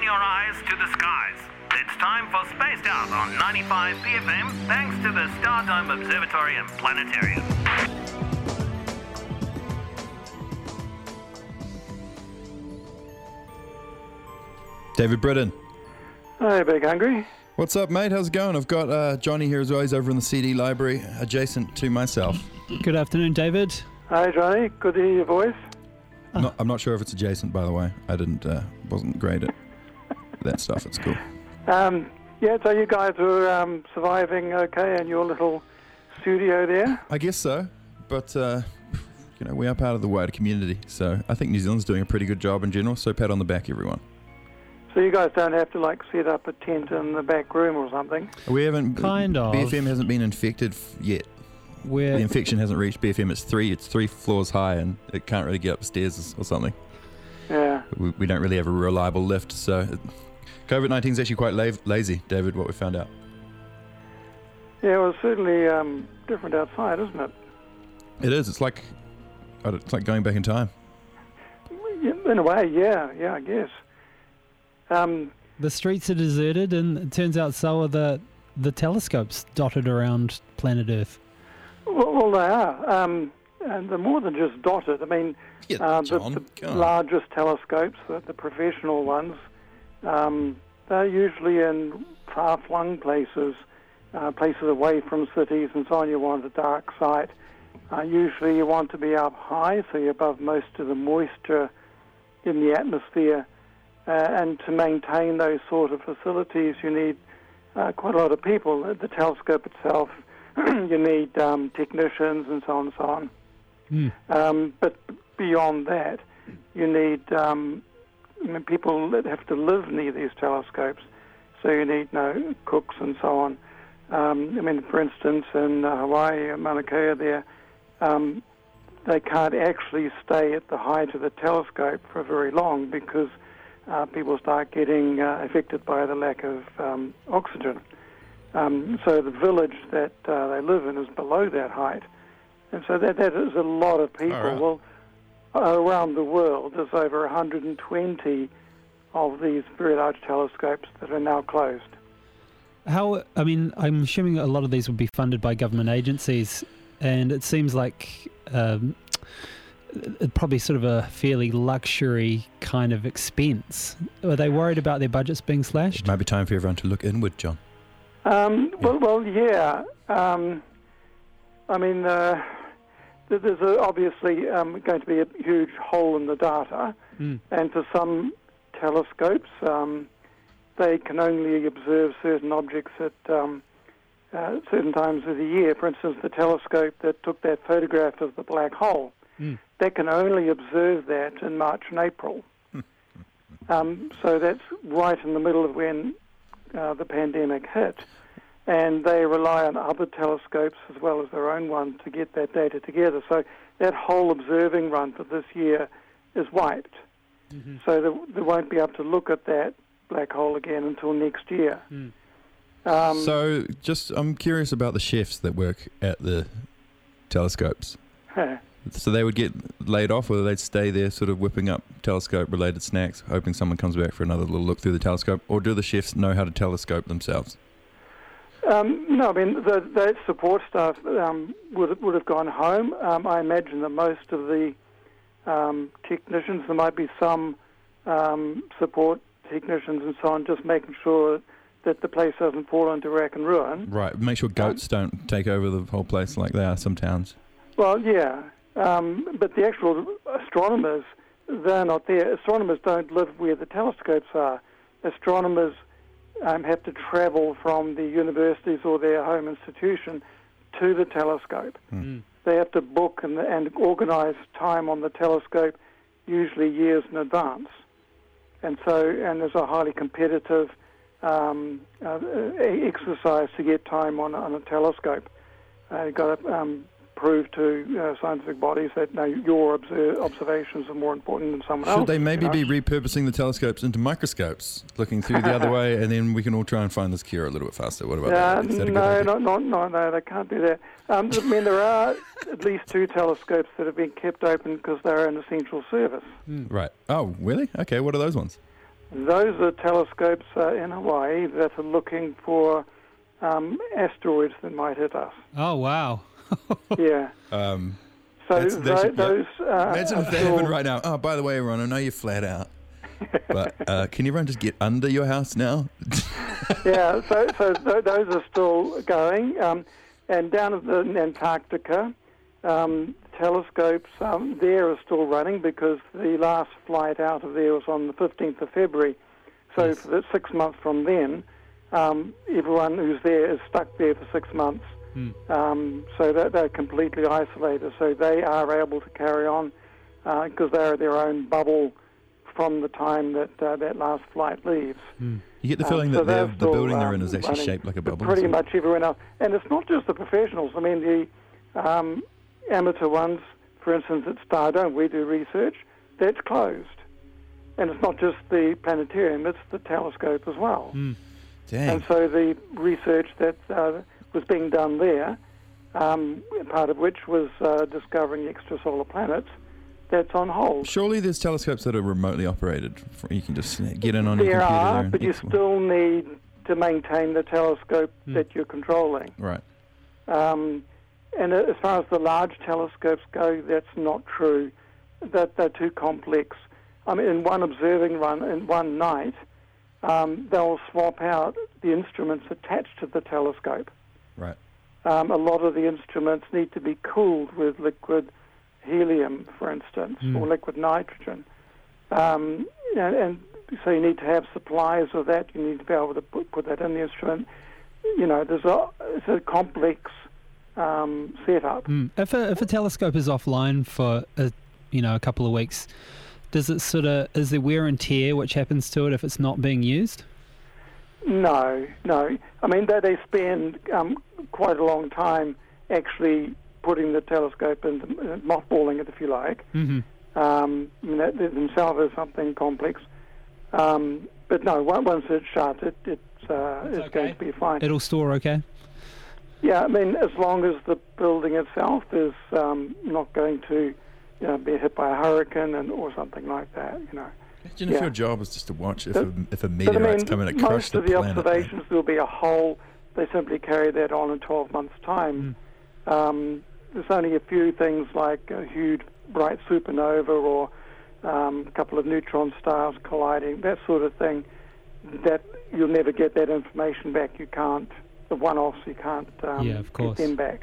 your eyes to the skies. It's time for Spaced Out on 95 BFM, thanks to the Stardome Observatory and Planetarium. David Britton. Hi, Big Hungry. What's up, mate? How's it going? I've got Johnny here as well. He's over in the CD library, adjacent to myself. Good afternoon, David. Hi, Johnny. Good to hear your voice. I'm not sure if it's adjacent, by the way. I wasn't great at that stuff. It's cool. So you guys are surviving okay in your little studio there? I guess so, but we are part of the wider community, so I think New Zealand's doing a pretty good job in general, so pat on the back, everyone. So you guys don't have to set up a tent in the back room or something? We haven't. Kind of. BFM hasn't been infected yet. The infection hasn't reached BFM. It's three floors high, and it can't really get upstairs or something. Yeah. We don't really have a reliable lift, so COVID-19 is actually quite lazy, David, what we found out. Yeah, well, it's certainly different outside, isn't it? It is. It's like going back in time. In a way, yeah, I guess. The streets are deserted, and it turns out so are the telescopes dotted around planet Earth. Well, they are. And they're more than just dotted. I mean, the largest telescopes, the professional ones, they're usually in far-flung places, places away from cities and so on. You want a dark site. Usually you want to be up high, so you're above most of the moisture in the atmosphere. And to maintain those sort of facilities, you need quite a lot of people. The telescope itself, you need technicians and so on and so on. But beyond that, you need people that have to live near these telescopes. So you need cooks and so on. For instance, in Hawaii, Mauna Kea there, they can't actually stay at the height of the telescope for very long because people start getting affected by the lack of oxygen. So the village that they live in is below that height. And so that is a lot of people. Right. Well, around the world, there's over 120 of these very large telescopes that are now closed. I'm assuming a lot of these would be funded by government agencies, and it seems like probably sort of a fairly luxury kind of expense. Are they worried about their budgets being slashed? It might be time for everyone to look inward, John. Yeah. There's obviously going to be a huge hole in the data, and for some telescopes, they can only observe certain objects at certain times of the year. For instance, the telescope that took that photograph of the black hole, they can only observe that in March and April. So that's right in the middle of when the pandemic hit. And they rely on other telescopes as well as their own one to get that data together. So that whole observing run for this year is wiped. Mm-hmm. So they won't be able to look at that black hole again until next year. So I'm curious about the chefs that work at the telescopes. So they would get laid off, or they'd stay there sort of whipping up telescope-related snacks, hoping someone comes back for another little look through the telescope, or do the chefs know how to telescope themselves? No, the support staff would have gone home. I imagine that most of the technicians, there might be some support technicians and so on, just making sure that the place doesn't fall into rack and ruin. Right, make sure goats don't take over the whole place like they are some towns. Well, yeah, but the actual astronomers, they're not there. Astronomers don't live where the telescopes are. Astronomers have to travel from the universities or their home institution to the telescope. They have to book and organise time on the telescope, usually years in advance. And there's a highly competitive exercise to get time on a telescope. You've got to prove to scientific bodies that your observations are more important than someone else. Should they maybe be repurposing the telescopes into microscopes, looking through the other way, and then we can all try and find this cure a little bit faster? What about that? Is that a good idea? No, they can't do that. There are at least 2 telescopes that have been kept open because they're an essential service. Right. Oh, really? Okay, what are those ones? Those are telescopes in Hawaii that are looking for asteroids that might hit us. Oh, wow. Yeah. Those. Imagine if they happen right now. Oh, by the way, Ron, I know you're flat out, but can everyone just get under your house now? Yeah. So those are still going, and down in Antarctica, telescopes there are still running because the last flight out of there was on the 15th of February. So yes. for 6 months from then, everyone who's there is stuck there for 6 months. So they're completely isolated. So they are able to carry on because they're their own bubble from the time that that last flight leaves. You get the feeling that the building they're in is actually shaped like a bubble. Pretty much everyone else. And it's not just the professionals. I mean, the amateur ones, for instance, at Stardome, we do research, that's closed. And it's not just the planetarium, it's the telescope as well. Dang. And so the research that was being done there, part of which was discovering extrasolar planets, that's on hold. Surely there's telescopes that are remotely operated. You can just get in on your computer. There are, but you still need to maintain the telescope that you're controlling. Right. And as far as the large telescopes go, that's not true. That they're too complex. I mean, in one observing run, in one night, they'll swap out the instruments attached to the telescope. Right. A lot of the instruments need to be cooled with liquid helium, for instance, or liquid nitrogen. And so you need to have supplies of that. You need to be able to put that in the instrument. You know, it's a complex setup. If a telescope is offline for a couple of weeks, is there wear and tear which happens to it if it's not being used? No. I mean, they spend quite a long time actually putting the telescope in, mothballing it, if you like. I mean, that themselves is something complex. But no, once it's shut, it's okay. Going to be fine. It'll store okay? Yeah, I mean, as long as the building itself is not going to be hit by a hurricane or something like that, Imagine if your job was just to watch if a meteorite's coming to crush the planet. Most of the observations, there'll be a hole. They simply carry that on in 12 months' time. There's only a few things like a huge bright supernova or a couple of neutron stars colliding, that sort of thing, that you'll never get that information back. You can't, the one-offs, you can't get them back.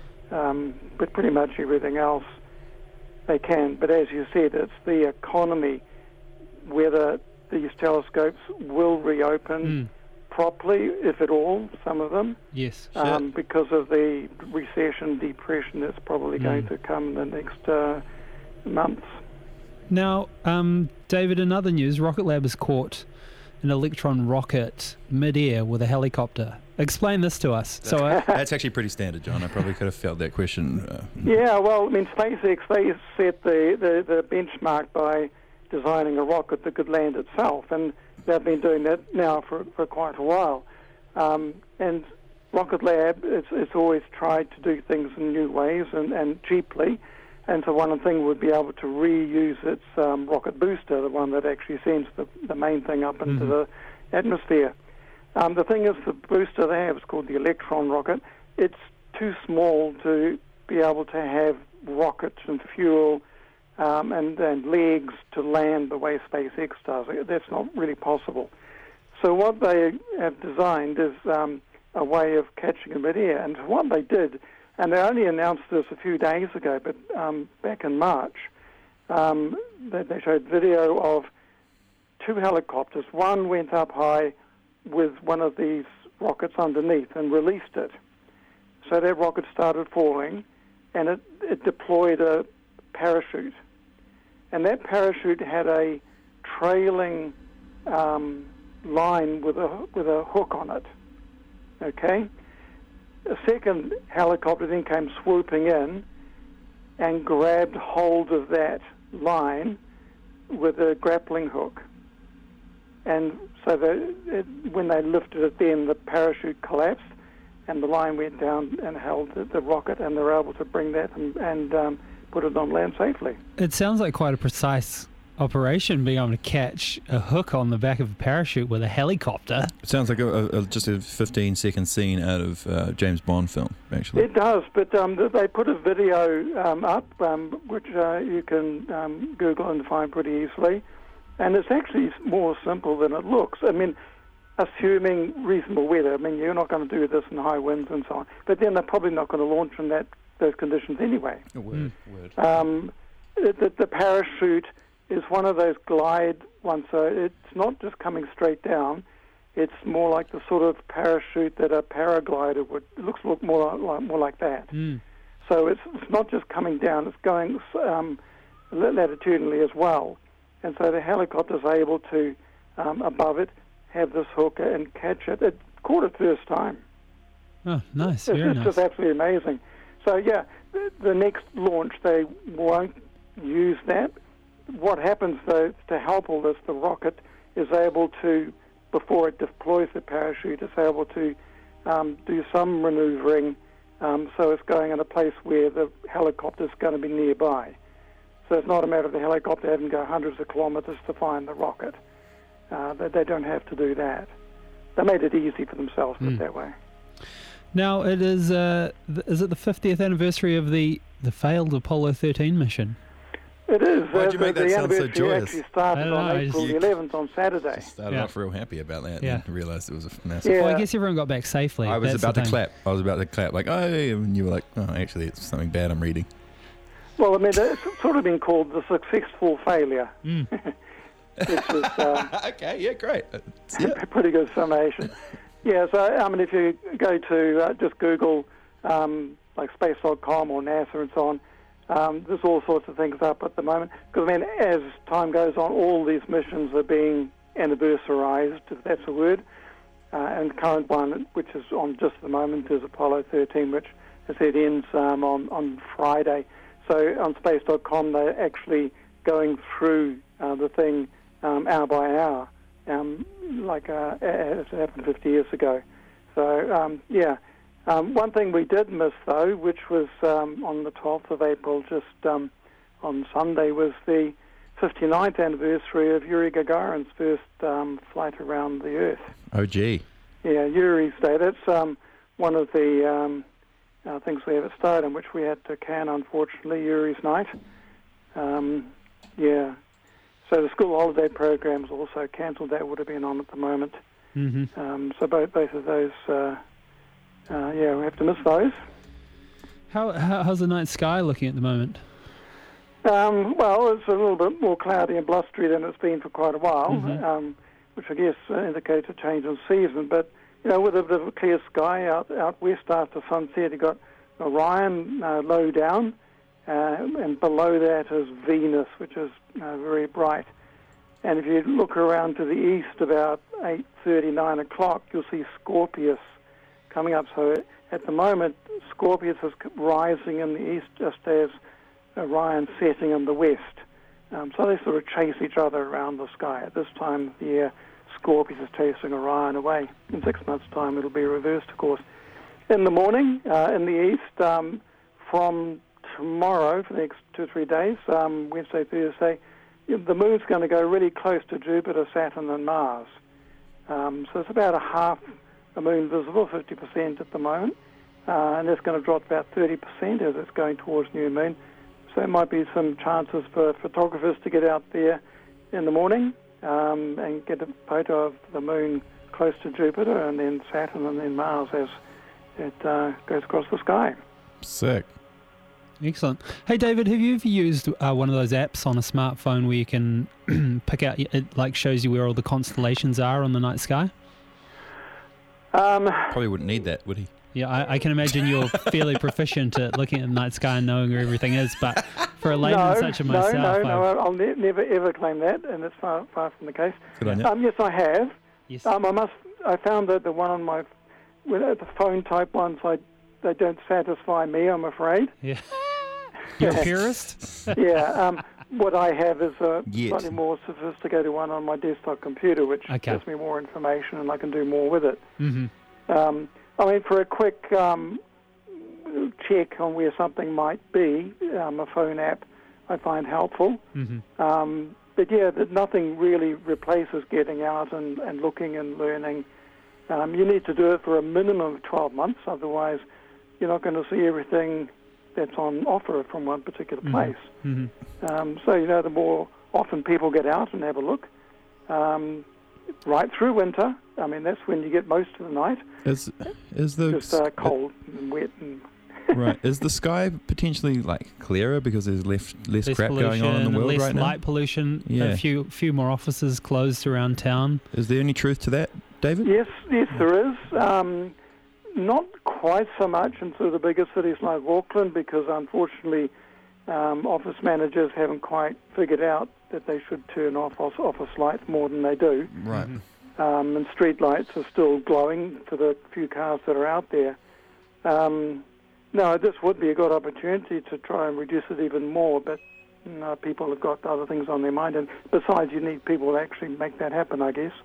But pretty much everything else they can. But as you said, it's the economy, whether these telescopes will reopen properly, if at all, some of them. Yes. Because of the recession, depression that's probably going to come in the next months. Now, David, in other news, Rocket Lab has caught an Electron rocket mid-air with a helicopter. Explain this to us. That's actually pretty standard, John. I probably could have felt that question. Yeah, well, I mean, SpaceX, they set the benchmark by designing a rocket that could land itself, and they've been doing that now for quite a while. And Rocket Lab, it's always tried to do things in new ways and cheaply. And so one thing would be able to reuse its rocket booster, the one that actually sends the main thing up into the atmosphere. The thing is, the booster they have is called the Electron rocket. It's too small to be able to have rockets and fuel and legs to land the way SpaceX does. That's not really possible. So what they have designed is a way of catching in midair. And what they did, and they only announced this a few days ago, but back in March, they showed video of two helicopters. One went up high with one of these rockets underneath and released it. So that rocket started falling, and it deployed a parachute. And that parachute had a trailing line with a hook on it. Okay? A second helicopter then came swooping in and grabbed hold of that line with a grappling hook. And so when they lifted it, then the parachute collapsed and the line went down and held the rocket, and they were able to bring that and put it on land safely. It sounds like quite a precise operation, being able to catch a hook on the back of a parachute with a helicopter. It sounds like just a 15-second scene out of James Bond film, actually. It does, but they put a video up, which you can Google and find pretty easily, and it's actually more simple than it looks. I mean, assuming reasonable weather. I mean, you're not going to do this in high winds and so on, but then they're probably not going to launch in those conditions anyway. Word. The parachute is one of those glide ones, so it's not just coming straight down. It's more like the sort of parachute that a paraglider would. It looks more like that. So it's not just coming down; it's going latitudinally as well. And so the helicopter's able to, above it, have this hook and catch it. It caught it first time. Oh, nice! It's just absolutely amazing. So yeah, the next launch they won't use that. What happens, though, to help all this, the rocket is able to, before it deploys the parachute, it's able to do some maneuvering, so it's going in a place where the helicopter's going to be nearby. So it's not a matter of the helicopter having to go hundreds of kilometres to find the rocket. They don't have to do that. They made it easy for themselves, put it that way. Now, it is it the 50th anniversary of the failed Apollo 13 mission? It is. Why'd you make that sound so joyous? Actually started on April 11th on Saturday. Just started off real happy about that and realised it was a massive... Yeah. Well, I guess everyone got back safely. I was about to clap, like, oh, and you were like, oh, actually, it's something bad I'm reading. Well, I mean, it's sort of been called the successful failure. Which is... okay, yeah, great. Pretty good summation. Yeah, so, I mean, if you go to just Google, like space.com or NASA and so on, there's all sorts of things up at the moment. Because, I mean, as time goes on, all these missions are being anniversarized, if that's a word. And the current one, which is on just at the moment, is Apollo 13, which, as I said, ends on Friday. So on space.com, they're actually going through the thing hour by hour, like as it happened 50 years ago. So, one thing we did miss, though, which was on the 12th of April, just on Sunday, was the 59th anniversary of Yuri Gagarin's first flight around the Earth. Oh, gee. Yeah, Yuri's Day. That's one of the things we have at Stardom, which we had to can, unfortunately, Yuri's Night. So the school holiday program's also cancelled. That would have been on at the moment. So both of those... we have to miss those. How's the night sky looking at the moment? Well, it's a little bit more cloudy and blustery than it's been for quite a while, which I guess indicates a change in season. But, you know, with a bit of a clear sky out west after sunset, you've got Orion low down, and below that is Venus, which is very bright. And if you look around to the east about 8:30, 9 o'clock, you'll see Scorpius coming up. So at the moment, Scorpius is rising in the east just as Orion setting in the west. So they sort of chase each other around the sky. At this time of the year, Scorpius is chasing Orion away. In 6 months' time, it'll be reversed, of course. In the morning, in the east, from tomorrow, for the next 2 or 3 days, Wednesday, Thursday, the moon's going to go really close to Jupiter, Saturn, and Mars. So it's about a half the moon visible, 50% at the moment, and it's going to drop about 30% as it's going towards new moon. So there might be some chances for photographers to get out there in the morning and get a photo of the moon close to Jupiter and then Saturn and then Mars as it goes across the sky. Sick. Excellent. Hey, David, have you ever used one of those apps on a smartphone where you can pick out, it like shows you where all the constellations are on the night sky? Probably wouldn't need that, would he? Yeah, I can imagine you're fairly proficient at looking at the night sky and knowing where everything is, but for a layman such as myself... No, I'll never ever claim that, and it's far from the case. Good on you. Yes, I have. Yes. I found that the one on my... the phone-type ones, they don't satisfy me, I'm afraid. Yeah. You're a purist? Yeah. What I have is a slightly more sophisticated one on my desktop computer, which gives me more information and I can do more with it. I mean, for a quick check on where something might be, a phone app I find helpful. that nothing really replaces getting out and looking and learning. You need to do it for a minimum of 12 months, otherwise you're not going to see everything that's on offer from one particular place. So, the more often people get out and have a look, right through winter, that's when you get most of the night. Is just cold and wet and... Right. Is the sky potentially clearer because there's less crap going on in the world right now? Less light pollution. Yeah. A few more offices closed around town. Is there any truth to that, David? Yes, there is. Not quite so much in sort of the bigger cities like Auckland, because unfortunately office managers haven't quite figured out that they should turn off office lights more than they do. Right. And street lights are still glowing for the few cars that are out there. No, this would be a good opportunity to try and reduce it even more, but people have got other things on their mind, and besides, you need people to actually make that happen, I guess.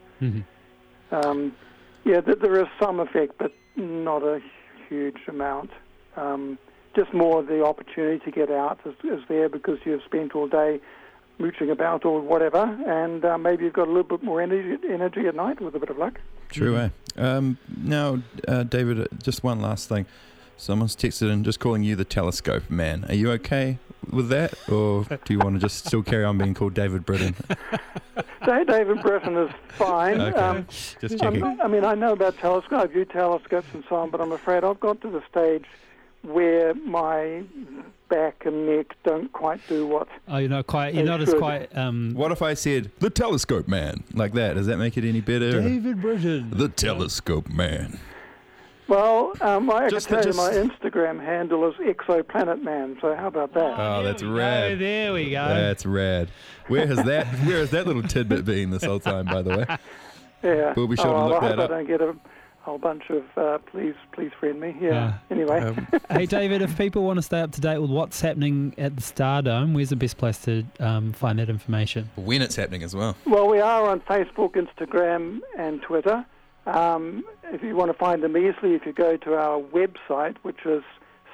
There is some effect, but not a huge amount. Just more the opportunity to get out is there because you've spent all day mooching about or whatever, and maybe you've got a little bit more energy at night with a bit of luck. True, eh? Now, David, just one last thing. Someone's texted in just calling you the telescope man. Are you okay with that, or do you want to just still carry on being called David Britton? David Britton is fine. Okay. Just checking. I know about telescopes, I view telescopes and so on, but I'm afraid I've got to the stage where my back and neck don't quite do what. Oh, you're not as quite. What if I said the telescope man like that? Does that make it any better? David Britton, the telescope man. Well, I can tell you my Instagram handle is Exoplanet Man, so how about that? Oh, that's rad. There we go. That's rad. Where has that little tidbit been this whole time, by the way? Yeah. We'll be sure to look that up. I don't get a whole bunch of please friend me. Yeah. Anyway. Hey, David, if people want to stay up to date with what's happening at the Stardome, where's the best place to find that information? When it's happening as well. Well, we are on Facebook, Instagram, and Twitter. If you want to find them easily, if you go to our website, which is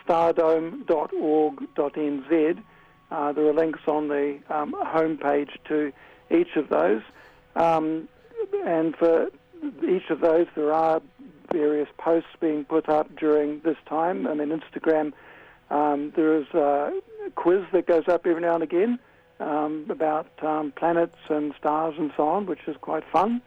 stardome.org.nz, there are links on the homepage to each of those. And for each of those, there are various posts being put up during this time. Instagram, there is a quiz that goes up every now and again about planets and stars and so on, which is quite fun.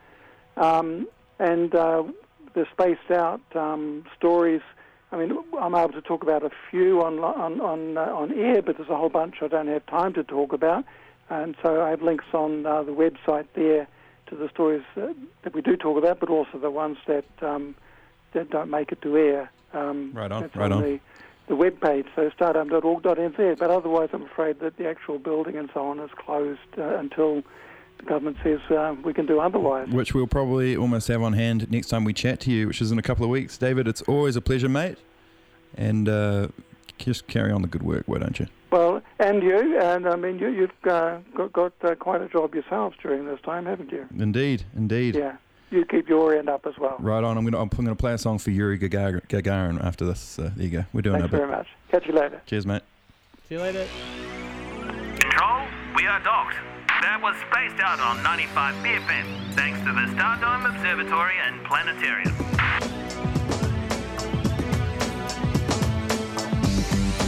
And the spaced out stories. I'm able to talk about a few on air, but there's a whole bunch I don't have time to talk about. And so I have links on the website there to the stories that we do talk about, but also the ones that don't make it to air. Right on. The web page, so stardome.org.nz. But otherwise, I'm afraid that the actual building and so on is closed until the government says we can do otherwise. Which we'll probably almost have on hand next time we chat to you, which is in a couple of weeks. David, it's always a pleasure, mate. And just carry on the good work, why don't you? Well, and you, and you've got quite a job yourselves during this time, haven't you? Indeed. Yeah, you keep your end up as well. Right on. I'm gonna play a song for Yuri Gagarin after this. There you go. We're doing Thanks very much. Catch you later. Cheers, mate. See you later. Control, we are docked. That was Spaced Out on 95 BFM, thanks to the Stardome Observatory and Planetarium.